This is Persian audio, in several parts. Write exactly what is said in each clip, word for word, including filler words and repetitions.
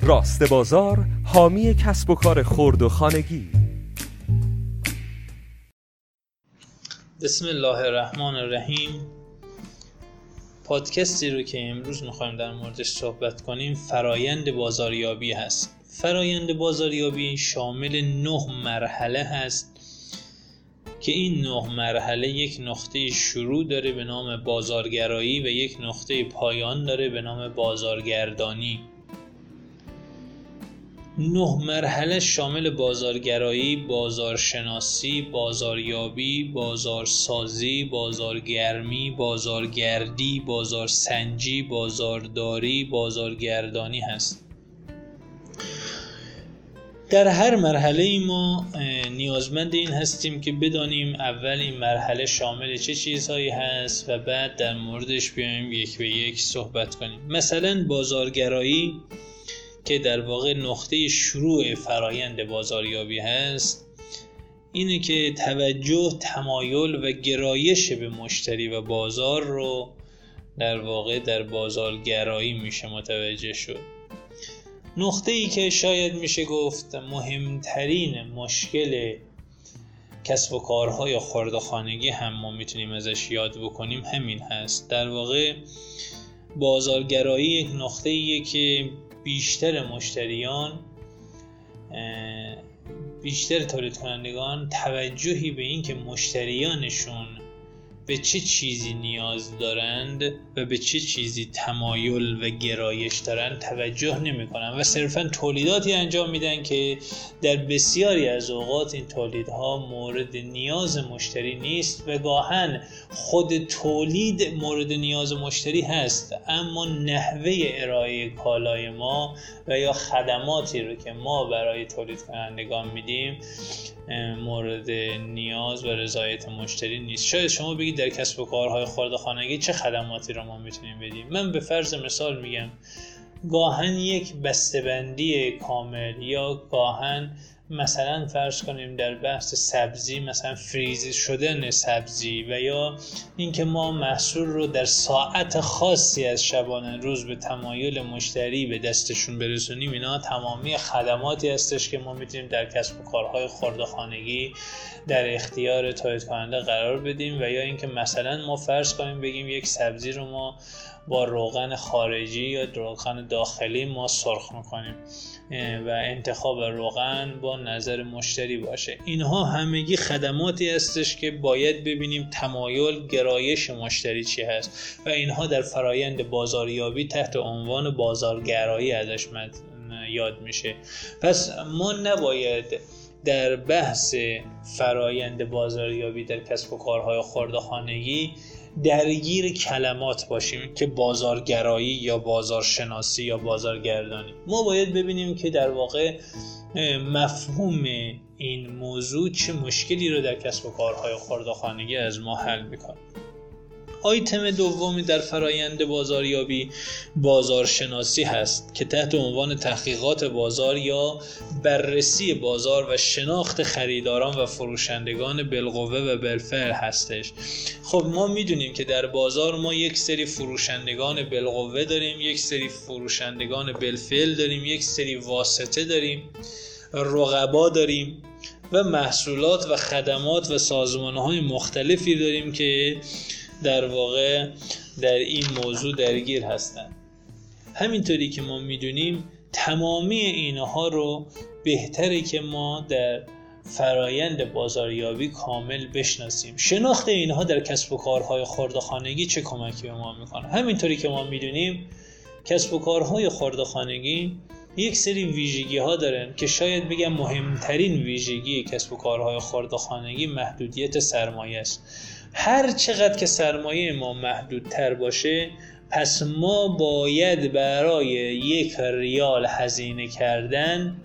راست بازار، حامی کسب و کار خرد و خانگی. بسم الله الرحمن الرحیم. پادکستی رو که امروز میخوایم در موردش صحبت کنیم فرایند بازاریابی هست. فرایند بازاریابی شامل نه مرحله هست که این نه مرحله یک نقطه شروع داره به نام بازارگرایی و یک نقطه پایان داره به نام بازارگردانی. نه مرحله شامل بازارگرایی، بازارشناسی، بازاریابی، بازارسازی، بازارگرمی، بازارگردی، بازارسنجی، بازارداری، بازارگردانی هست. در هر مرحله ای ما نیازمند این هستیم که بدانیم اول این مرحله شامل چه چیزهایی هست و بعد در موردش بیایم یک به یک صحبت کنیم. مثلا بازارگرایی که در واقع نقطه شروع فرایند بازاریابی هست، اینه که توجه، تمایل و گرایش به مشتری و بازار رو در واقع در بازارگرایی میشه متوجه شد. نقطه ای که شاید میشه گفت مهمترین مشکل کسب و کارهای خرد و خانگی هم ما میتونیم ازش یاد بکنیم همین هست. در واقع بازارگرایی یک نقطه ایه که بیشتر مشتریان، بیشتر تولید کنندگان توجهی به این که مشتریانشون به چه چیزی نیاز دارند و به چه چیزی تمایل و گرایش دارند توجه نمی کنند و صرفاً تولیداتی انجام میدن که در بسیاری از اوقات این تولیدها مورد نیاز مشتری نیست و گاهن خود تولید مورد نیاز مشتری هست، اما نحوه ارائه کالای ما و یا خدماتی رو که ما برای تولید کنندگان میدیم مورد نیاز و رضایت مشتری نیست. شاید شما بگید در کسب و کارهای خرد و خانگی چه خدماتی رو ما میتونیم بدیم؟ من به فرض مثال میگم گاهن یک بسته‌بندی کامل یا گاهن مثلا فرض کنیم در بحث سبزی مثلا فریز شدن سبزی و یا اینکه ما محصول رو در ساعت خاصی از شبانه روز به تمایل مشتری به دستشون برسونیم. اینا تمامی خدماتی هستش که ما میتونیم در کسب و کارهای خرد و خانگی در اختیار تولید کننده قرار بدیم. و یا اینکه مثلا ما فرض کنیم بگیم یک سبزی رو ما با روغن خارجی یا روغن داخلی ما سرخ میکنیم و انتخاب روغن با نظر مشتری باشه. اینها همگی خدماتی هستش که باید ببینیم تمایل، گرایش مشتری چی هست و اینها در فرایند بازاریابی تحت عنوان بازارگرایی ازش یاد میشه. پس ما نباید در بحث فرایند بازاریابی در کسب و کارهای خرد و خانگی درگیر کلمات باشیم که بازارگرایی یا بازارشناسی یا بازارگردانی. ما باید ببینیم که در واقع مفهوم این موضوع چه مشکلی رو در کسب و کارهای خرد و خانگی از ما حل میکنه. آیتم دومی در فرایند بازاریابی بازارشناسی هست که تحت عنوان تحقیقات بازار یا بررسی بازار و شناخت خریداران و فروشندگان بالقوه و بالفعل هستش. خب ما میدونیم که در بازار ما یک سری فروشندگان بالقوه داریم، یک سری فروشندگان بالفعل داریم، یک سری واسطه داریم، رقبا داریم و محصولات و خدمات و سازمان‌های مختلفی داریم که در واقع در این موضوع درگیر هستند. همینطوری که ما میدونیم تمامی اینها رو بهتره که ما در فرایند بازاریابی کامل بشناسیم. شناخت اینها در کسب و کارهای خرد و خانگی چه کمکی به ما میکنه؟ همینطوری که ما میدونیم کسب و کارهای خرد و خانگی یک سری ویژگی ها دارن که شاید بگم مهمترین ویژگی کسب و کارهای خرد و خانگی محدودیت سرمایه است. هر چقدر که سرمایه ما محدودتر باشه پس ما باید برای یک ریال هزینه کردن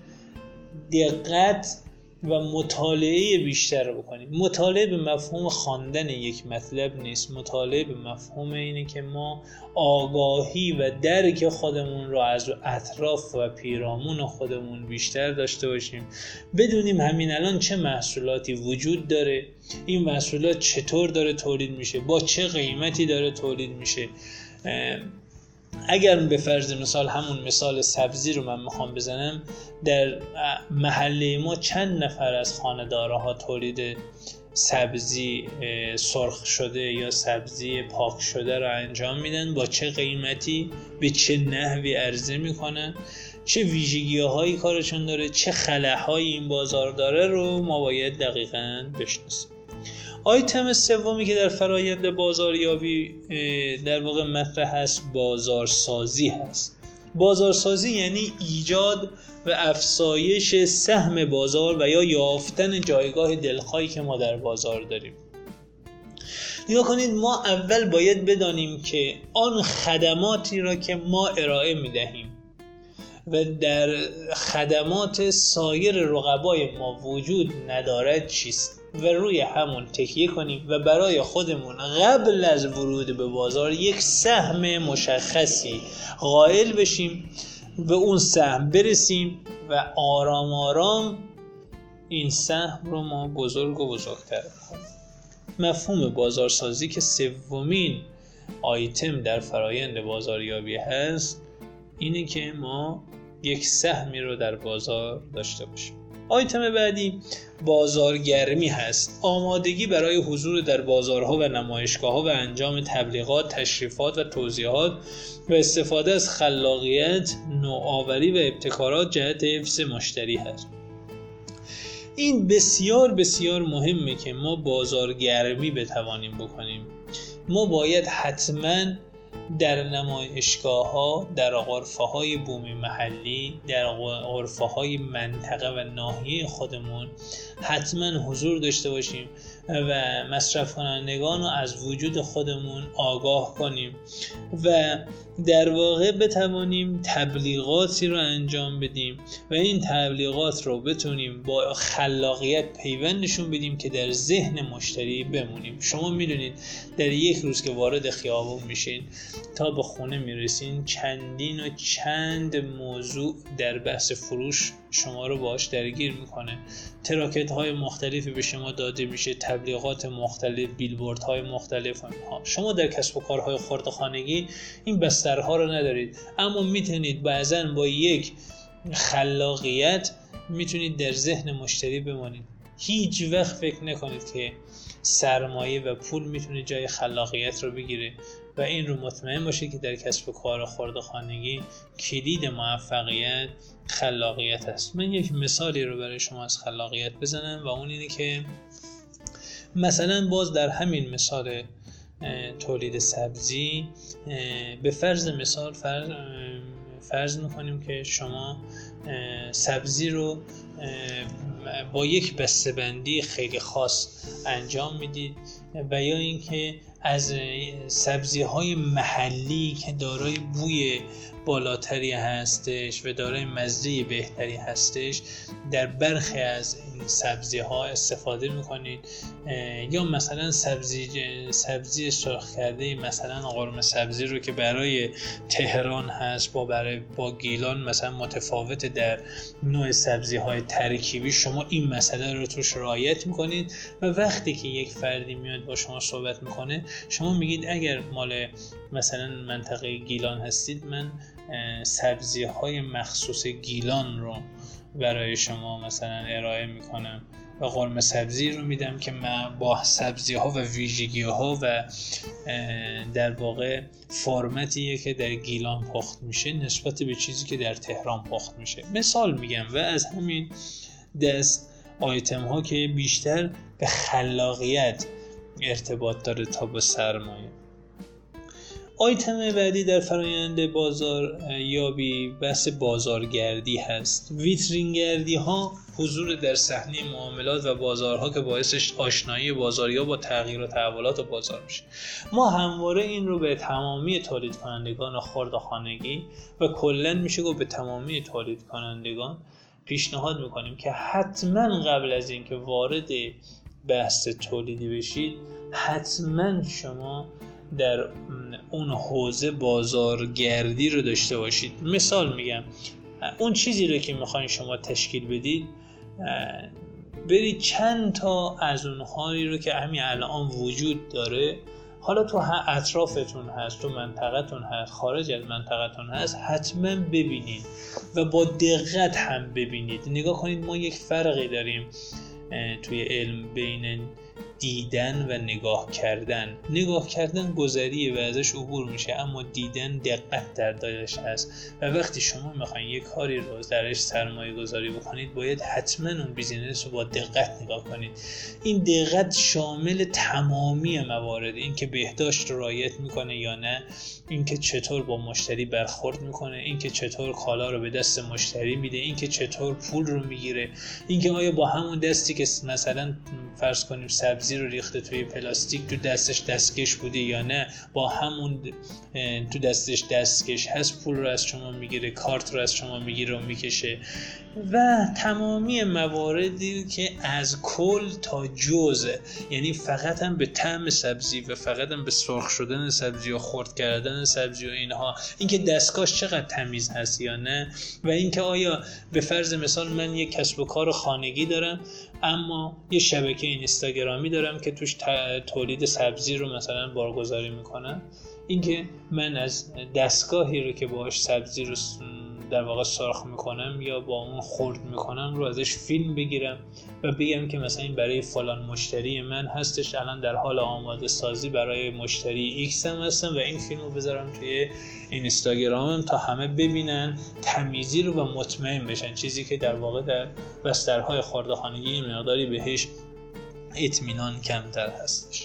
دقت و مطالعه بیشتر بکنیم. مطالعه به مفهوم خواندن یک مطلب نیست، مطالعه به مفهوم اینه که ما آگاهی و درک خودمون رو از اطراف و پیرامون خودمون بیشتر داشته باشیم، بدونیم همین الان چه محصولاتی وجود داره، این محصولات چطور داره تولید میشه، با چه قیمتی داره تولید میشه، اگر به فرض مثال همون مثال سبزی رو من میخوام بزنم، در محله ما چند نفر از خانه‌دارها تولید سبزی سرخ شده یا سبزی پاک شده رو انجام میدن، با چه قیمتی، به چه نحوی عرضه میکنن، چه ویژگی‌هایی کارشون داره، چه خلاهایی این بازار داره رو ما باید دقیقاً بشناسیم. آیتم سومی که در فرایند بازاریابی در واقع مطرح هست بازارسازی هست. بازارسازی یعنی ایجاد و افزایش سهم بازار و یا یافتن جایگاه دلخواهی که ما در بازار داریم. نگاه کنید، ما اول باید بدانیم که آن خدماتی را که ما ارائه میدهیم و در خدمات سایر رقبای ما وجود ندارد چیست و روی همون تکیه کنیم و برای خودمون قبل از ورود به بازار یک سهم مشخصی قائل بشیم، به اون سهم برسیم و آرام آرام این سهم رو ما بزرگ و بزرگتر کنیم. مفهوم بازارسازی که سومین آیتم در فرایند بازاریابی هست اینه که ما یک سهمی رو در بازار داشته باشیم. آیتم بعدی بازارگرمی هست. آمادگی برای حضور در بازارها و نمایشگاه‌ها و انجام تبلیغات، تشریفات و توضیحات و استفاده از خلاقیت، نوآوری و ابتکارات جهت حفظ مشتری هست. این بسیار بسیار مهمه که ما بازارگرمی بتوانیم بکنیم. ما باید حتماً در نمایشگاه‌ها، در غرفه‌های بومی محلی، در غرفه‌های منطقه و ناحیه خودمون حتما حضور داشته باشیم و مصرف کنندگان رو از وجود خودمون آگاه کنیم و در واقع بتوانیم تبلیغاتی رو انجام بدیم و این تبلیغات رو بتونیم با خلاقیت پیوندشون بدیم که در ذهن مشتری بمونیم. شما میدونید در یک روز که وارد خیابون میشین تا به خونه میرسین چندین و چند موضوع در بحث فروش شما رو باهاش درگیر میکنه. تراکت های مختلفی به شما داده میشه، تبلیغات مختلف، بیلبورد های مختلف. ها. شما در کسب و کارهای خرد خانگی این بسترها رو ندارید، اما میتونید بعضن با یک خلاقیت میتونید در ذهن مشتری بمانید. هیچ وقت فکر نکنید که سرمایه و پول میتونه جای خلاقیت رو بگیره و این رو مطمئن باشید که در کسب و کار خرد خانگی کلید موفقیت خلاقیت است. من یک مثالی رو برای شما از خلاقیت بزنم و اون اینه که مثلا باز در همین مثال تولید سبزی به فرض مثال فرض, فرض میکنیم که شما سبزی رو با یک بسته‌بندی خیلی خاص انجام میدید و یا اینکه از سبزی‌های محلی که دارای بوی بالاتری هستش و دارای مزه بهتری هستش در برخی از این سبزی‌ها استفاده می‌کنید، یا مثلا سبزی سبزی سرخ کرده مثلا قرمه سبزی رو که برای تهران هست با برای با گیلان مثلا متفاوت در نوع سبزی‌های ترکیبی، شما این مسئله رو توش رعایت می‌کنید و وقتی که یک فردی میاد با شما صحبت می‌کنه شما میگید اگر مال مثلا منطقه گیلان هستید من سبزی های مخصوص گیلان رو برای شما مثلا ارائه میکنم و قرمه سبزی رو میدم که من با سبزی ها و ویژگی ها و در واقع فرمتیه که در گیلان پخت میشه نسبت به چیزی که در تهران پخت میشه. مثال میگم و از همین دست آیتم ها که بیشتر به خلاقیت ارتباط داره تا به سرمایه. آیتم بعدی در فرایند بازار یابی بحث بازارگردی هست. ویترینگردی ها حضور در صحنه معاملات و بازارها که باعث آشنایی بازاریا با تغییر و تحولات بازار میشه. ما همواره این رو به تمامی تولید کنندگان خرد خانگی و کلاً میشه گفت به تمامی تولید کنندگان پیشنهاد میکنیم که حتما قبل از اینکه وارد بحث تولیدی بشید حتما شما در اون حوزه بازارگردی رو داشته باشید. مثال میگم اون چیزی رو که میخواین شما تشکیل بدید برید چند تا از اونهایی رو که همین الان وجود داره حالا تو اطرافتون هست، تو منطقتون هست، خارج از منطقتون هست، حتما ببینید و با دقت هم ببینید. نگاه کنید ما یک فرقی داریم توی علم بین دیدن و نگاه کردن. نگاه کردن گذریه و ازش عبور میشه، اما دیدن دقت در دلش هست و وقتی شما میخواین یک کاری رو درش سرمایه گذاری بکنید باید حتما اون بیزینس رو با دقت نگاه کنید. این دقت شامل تمامی موارد، این که بهداشت رو رعایت میکنه یا نه، این که چطور با مشتری برخورد میکنه، این که چطور کالا رو به دست مشتری میده، این که چطور پول رو میگیره، این که آیا با همون دستی که مثلا فرض کنیم سبزی رو ریخته توی پلاستیک تو دستش دستکش بوده یا نه، با همون تو دستش دستکش هست پول رو از شما میگیره، کارت رو از شما میگیره و میکشه و تمامی مواردی که از کل تا جز، یعنی فقط هم به طعم سبزی و فقط هم به سرخ شدن سبزی و خرد کردن سبزی و اینها، اینکه دستکاش چقدر تمیز هست یا نه، و اینکه آیا به فرض مثال من یک کسب و کار خانگی دارم اما یه شبکه اینستاگرامی دارم که توش تولید سبزی رو مثلا بارگذاری میکنم، اینکه من از دستگاهی رو که باهاش سبزی رو در واقع سرخ میکنم یا با اون خرد میکنم رو ازش فیلم بگیرم و بگم که مثلا این برای فلان مشتری من هستش، الان در حال آماده سازی برای مشتری ایکس هم هستم و این فیلم رو بذارم توی اینستاگرامم تا همه ببینن تمیزی رو و مطمئن بشن، چیزی که در واقع در بسترهای خرده‌خانگی مقداری بهش اطمینان کمتر هستش.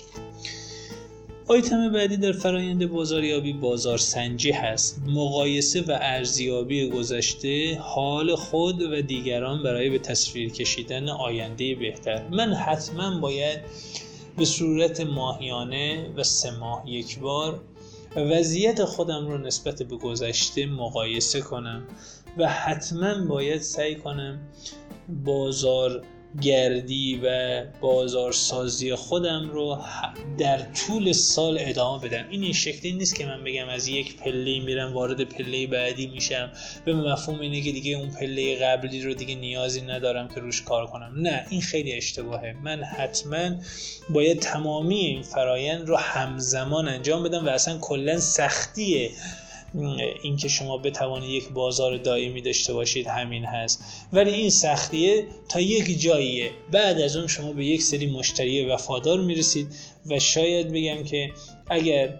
آیتم بعدی در فرایند بازاریابی بازارسنجی هست. مقایسه و ارزیابی گذشته، حال خود و دیگران برای به تصویر کشیدن آینده بهتر. من حتما باید به صورت ماهیانه و سه ماه یک بار وضعیت خودم رو نسبت به گذشته مقایسه کنم و حتما باید سعی کنم بازار گردی و بازارسازی خودم رو در طول سال ادامه بدم. این این شکلی نیست که من بگم از یک پله میرم وارد پله بعدی میشم به مفهوم اینه که دیگه اون پله قبلی رو دیگه نیازی ندارم که روش کار کنم. نه، این خیلی اشتباهه. من حتما باید تمامی این فرایند رو همزمان انجام بدم و اصلا کلا سختیه این که شما بتوانید یک بازار دائمی داشته باشید همین هست، ولی این سختیه تا یک جاییه. بعد از اون شما به یک سری مشتری وفادار میرسید و شاید بگم که اگر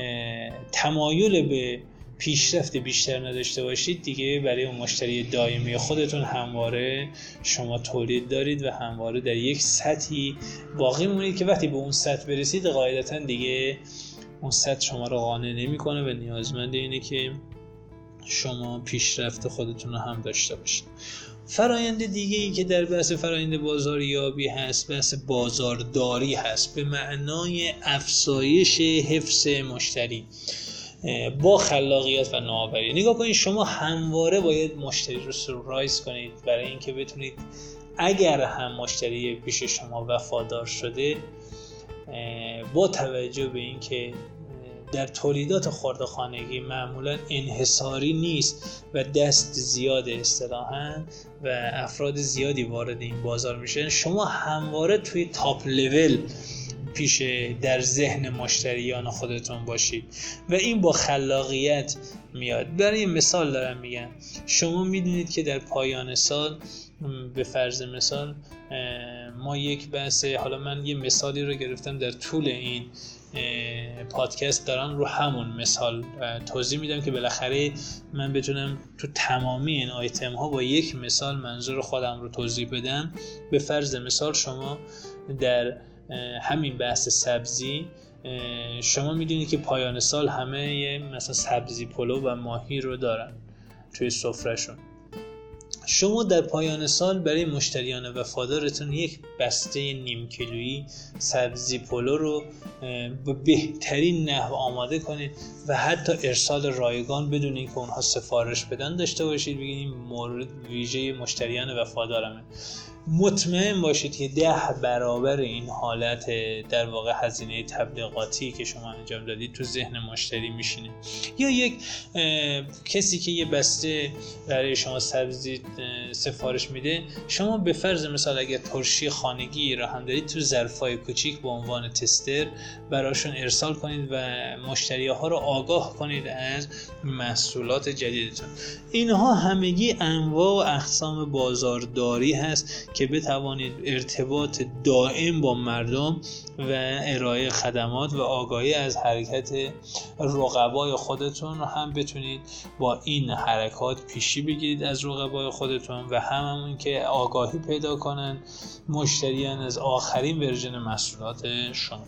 تمایل به پیشرفت بیشتر نداشته باشید دیگه برای اون مشتری دائمی خودتون همواره شما تولید دارید و همواره در یک سطحی باقی میمونید که وقتی به اون سطح برسید قاعدتاً دیگه اون سطح شما رو قانع نمی‌کنه و نیازمند اینه که شما پیشرفت خودتون رو هم داشته باشید. فرایند دیگه ای که در بحث فرایند بازاریابی هست بحث بازارداری هست، به معنای افزایش حفظ مشتری با خلاقیت و نوآوری. نگاه کنید شما همواره باید مشتری رو سورپرایز کنید برای اینکه بتونید اگر هم مشتری پیش شما وفادار شده با توجه به اینکه در تولیدات خرده‌خانگی معمولا انحصاری نیست و دست زیاد اصطلاحاً و افراد زیادی وارد این بازار میشن، شما همواره توی تاپ لول پیش در ذهن مشتریان خودتون باشید و این با خلاقیت میاد. برای مثال دارم میگم، شما میدونید که در پایان سال به فرض مثال ما یک بحث، حالا من یه مثالی رو گرفتم در طول این پادکست دارم رو همون مثال توضیح میدم که بالاخره من بتونم تو تمامی این آیتم ها با یک مثال منظور خودم رو توضیح بدم. به فرض مثال شما در همین بحث سبزی شما میدونید که پایان سال همه مثلا سبزی پلو و ماهی رو دارن توی سفرهشون. شما در پایان سال برای مشتریان وفادارتون یک بسته نیم کیلویی سبزی پلو رو به بهترین نحو آماده کنید و حتی ارسال رایگان بدون اینکه اونها سفارش بدن داشته باشید، بگید این مورد ویژه مشتریان وفادارمه. مطمئن باشید که ده برابر این حالت در واقع هزینه تبلیغاتی که شما انجام دادید تو ذهن مشتری میشینه. یا یک کسی که یه بسته برای شما سبزی سفارش میده، شما به فرض مثال اگر ترشی خانگی را هم دارید تو ظرفای کوچیک به عنوان تستر براشون ارسال کنید و مشتری‌ها رو آگاه کنید از محصولات جدیدتون. اینها همگی انواع و اقسام بازارداری هست که بتوانید ارتباط دائم با مردم و ارائه خدمات و آگاهی از حرکت رقبای خودتون رو هم بتونید با این حرکات پیشی بگیرید از رقبای خودتون و هم همون که آگاهی پیدا کنن مشتریان از آخرین ورژن محصولات شما.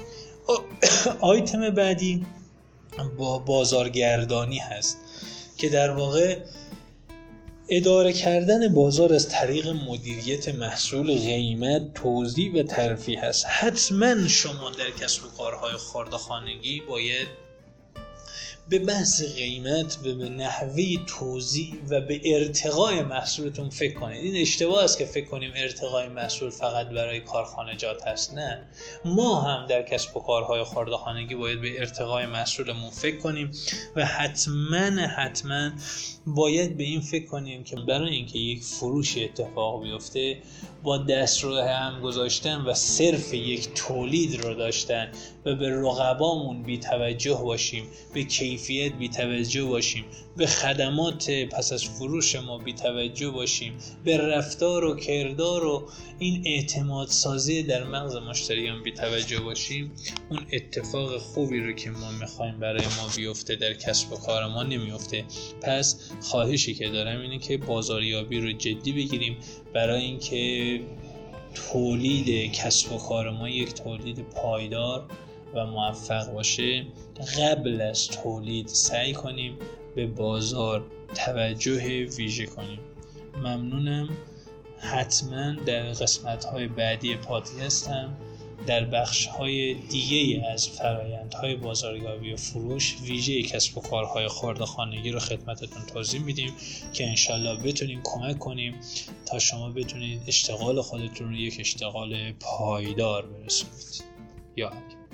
آیتم بعدی با بازارگردانی هست که در واقع اداره کردن بازار از طریق مدیریت محصول، قیمت، توزیع و ترفیع هست. حتما شما در کسب و کارهای خرد و خانگی باید به بحث قیمت و به نحوه توزیع و به ارتقای محصولتون فکر کنید. این اشتباه است که فکر کنیم ارتقای محصول فقط برای کارخانجات هست. نه، ما هم در کسب و کارهای خرد و خانگی باید به ارتقای محصولمون فکر کنیم و حتما حتما باید به این فکر کنیم که برای اینکه یک فروش اتفاق بیفته با دست رو هم گذاشتن و صرف یک تولید رو داشتن و به رقبامون بی توجه باشیم، به کیفیت بی توجه باشیم، به خدمات پس از فروش ما بی توجه باشیم، به رفتار و کردار و این اعتماد سازی در مغز مشتریان بی توجه باشیم، اون اتفاق خوبی رو که ما میخوایم برای ما بیفته در کسب و کار ما نمیفته. پس خواهشی که دارم اینه که بازاریابی رو جدی بگیریم برای اینکه تولید کسب و کار ما یک تولید پایدار و موفق باشه. قبل از تولید سعی کنیم به بازار توجه ویژه کنیم. ممنونم. حتما در قسمت‌های بعدی پادکستم در بخش‌های دیگه از فرآیندهای بازاریابی و فروش ویژه کسب و کارهای خرد و خانگی رو خدمتتون توضیح میدیم که انشالله بتونیم کمک کنیم تا شما بتونید اشتغال خودتون رو یک اشتغال پایدار برسونید. یا